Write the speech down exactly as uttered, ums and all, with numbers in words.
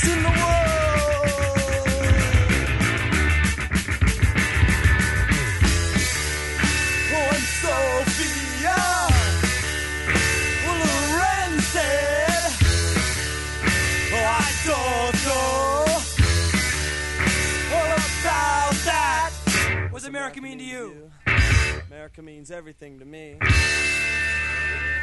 in the world. Oh, and Sophia, well, Loren said, oh, I don't know all about that. What's America mean to you? America means everything to me.